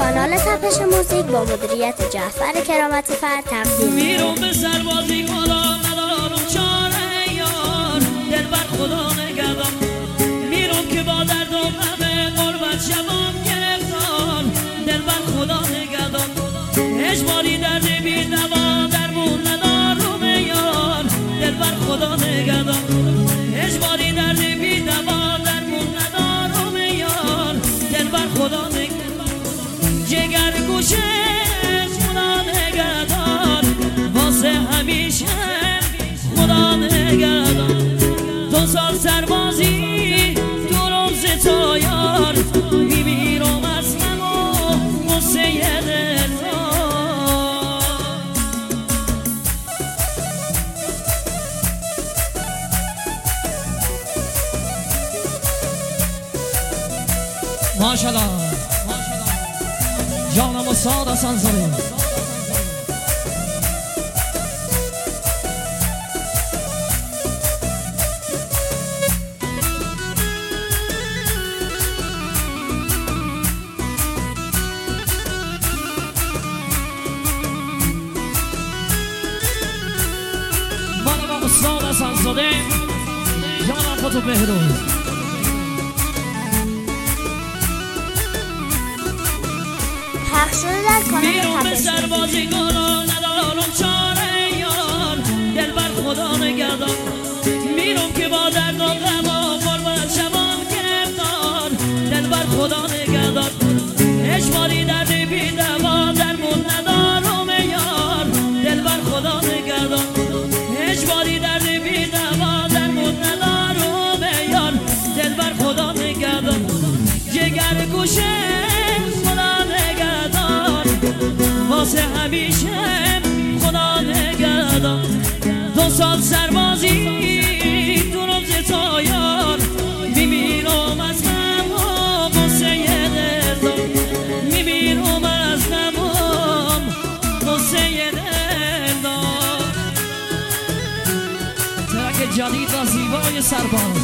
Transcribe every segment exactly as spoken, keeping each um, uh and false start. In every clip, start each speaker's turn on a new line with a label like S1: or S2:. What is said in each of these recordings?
S1: کانال تپش موزیک با مدیریت جعفر کرامتی فرد تقدیم
S2: میرم به سربازی خدا ندارم چاره یار دل بر خدا نگردم میرم که با دردم همه قربت شبم گرفتار دل بر خدا نگردم اجباری درد بی دوا درمون ندارم یار دل بر خدا نگردم اجباری درد بی دوا درمون ندارم یار دل بر خدا نگردم جگر گوشه خدا نگردار واسه همیشه خدا نگردار دو سال سربازی تو روز تو یار میمیرم از غم و غصه دلدار ماشاءالله جانم و ساده سنزاری منم و ساده سنزاری جانم فتو بهروز
S1: میرم
S2: به سربازیگانان ندارم چاره یار دل بر خدا نگردم میرم که با درد و غم و قربت شبم گرفتار دل بر خدا نگردم اجباری درد بی دوا درمون ندارم یار دل بر خدا نگردم اجباری درد بی دوا درمون ندارم یار دل بر خدا نگردم جگر گوشه واسه همیشه خدا نگردم دو سال سربازی تو روز تو یار میمیرم از غم و غصه دلدار میمیرم از غم و غصه دلدار ترک جدید و زیبای سرباز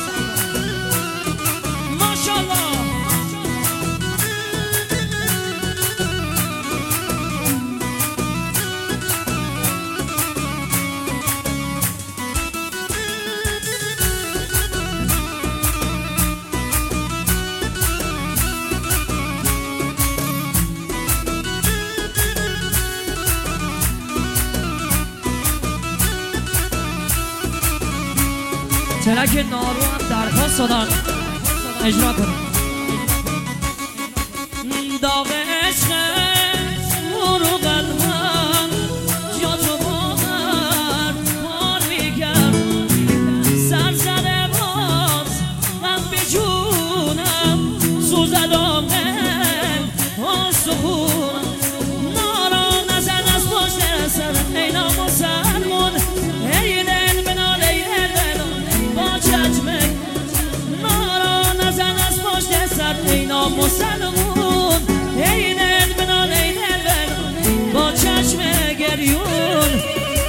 S2: ماشاءالله ترک نارو هم درخواست دادن اجرا کنیم داغ عشق رو قلبم جا تو باور پار میکرد سر زده باز غم به جونم سوزدم قلب آسخونم نارا نزن از پشت سر ای نامسلمون ای دل بنال ای دل با چشمک نارا نزن از پشت سر ای نامسلمون ای دل بنال ای دل با چشم گریون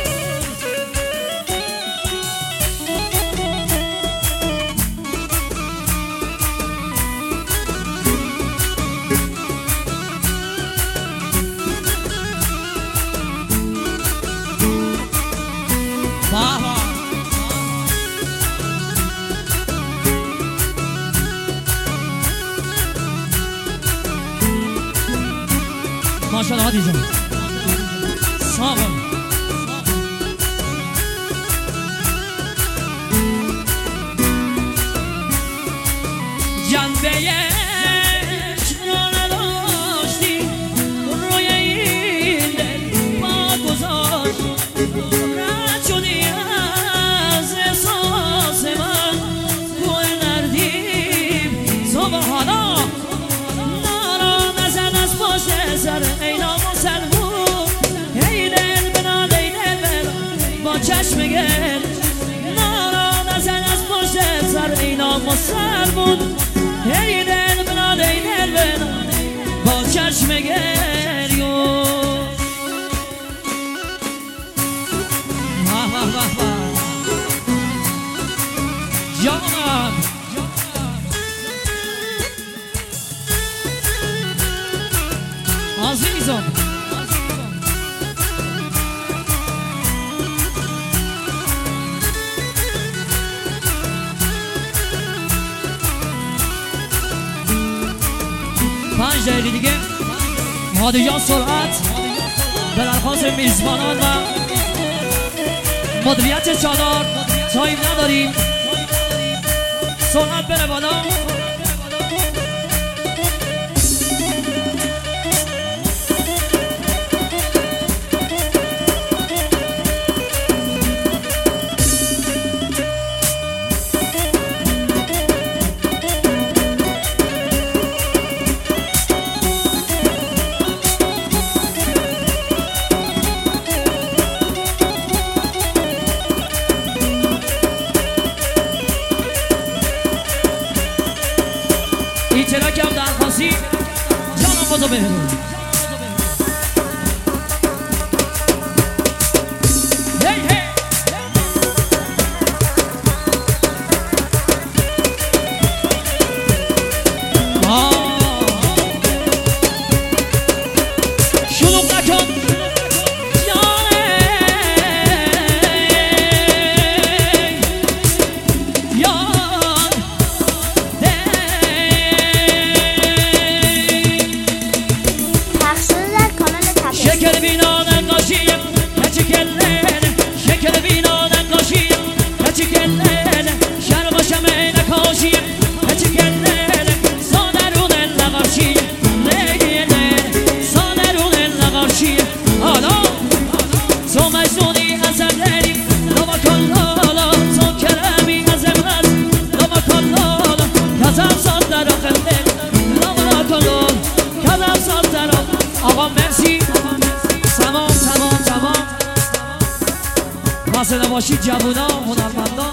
S2: ماشاءالله هادی جان سلام جنبه عشق را نداشتی روی این دل پا گذاشت رد شدی از احساس من کوه نردیم سبحانا نارا نزن از پشت سر ای نامسلمون ای دل بنال ای دل با چشم گل نارا نزن از پشت سر ای نامسلمون ای دل بنال ای دل با چشم گریون جانم عزیزم پنج دقیقه دیگه هادی جان سرعت به درخواست میزبانان و مدیریت چادر تایم نداریم سرعت بره بالا این ترک هم درخواستی جانم بازو بهرون هی هی شلوغ نکن شکل بینا نقاشیم کچی کلن شکل بینا نقاشیم کچی کلن شرم و شمع نکاشیم کچی کلن سانرون نقاشیم لیلن سانرون نقاشیم حالا تو مجنونی ازم لری لما کلالا تو کرمی ازم هست لما کلالا کزم ساد در آخنده لما کلالا کزم ساد در آقا مرسی تمام تمام تمام حاصل باشید جوونا هنرمندان